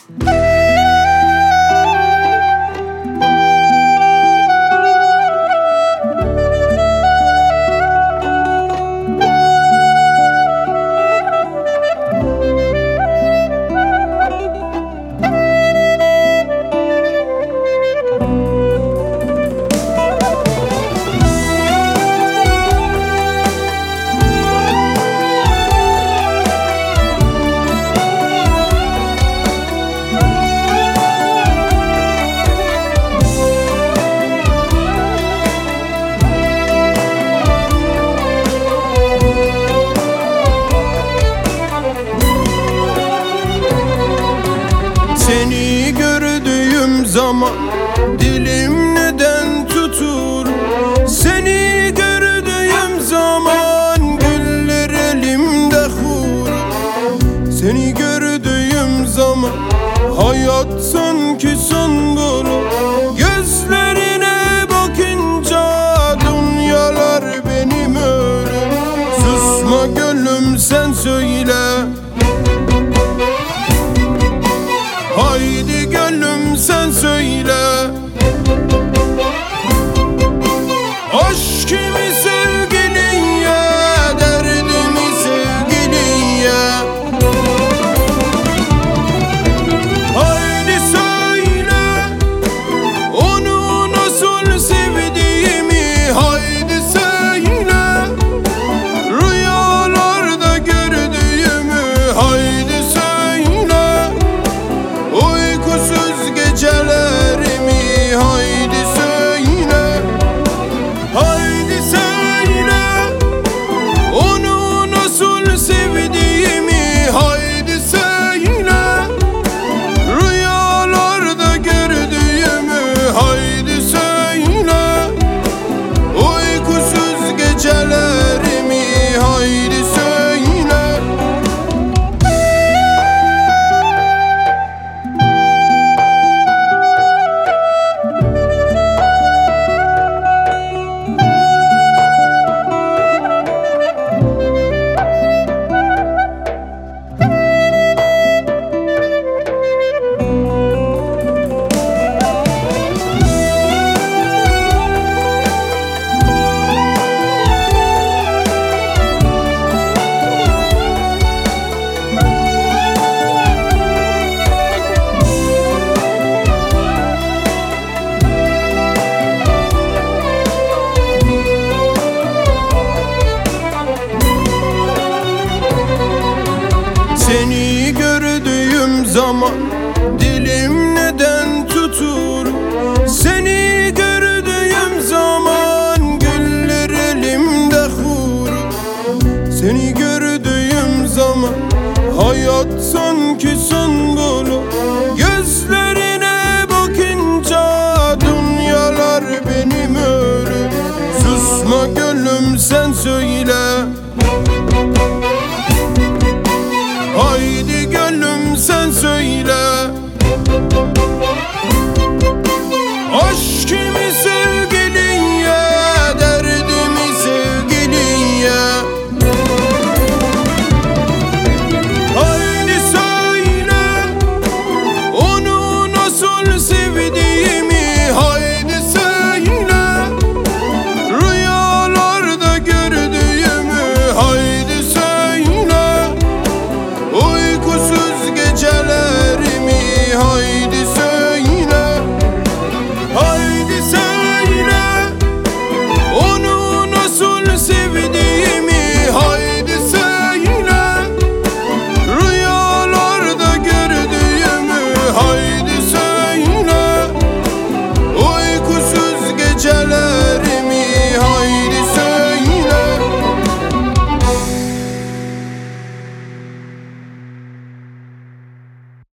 Seni gördüğüm zaman dilim neden tutur? Seni gördüğüm zaman güller elimde hur. Seni gördüğüm zaman hayat sanki son bulur. Gözlerine bakınca dünyalar benim ölüm. Susma gönlüm sen söyle, haydi gönlüm sen söyle. Aşkımı sevgilinye, derdimi sevgilinye. Haydi söyle onu nasıl sevdiğimi. Haydi söyle rüyalarda gördüğümü. Haydi söyle uykusuz gecelerimi. Haydi söyle, haydi söyle onu nasıl sevdiğimi. Haydi söyle rüyalarda gördüğümü. Haydi söyle uykusuz gecelerimi. Haydi söyle. Seni gördüğüm zaman dilim neden tutur? Seni gördüğüm zaman güller elimde hur. Seni gördüğüm zaman hayat sanki son bulur.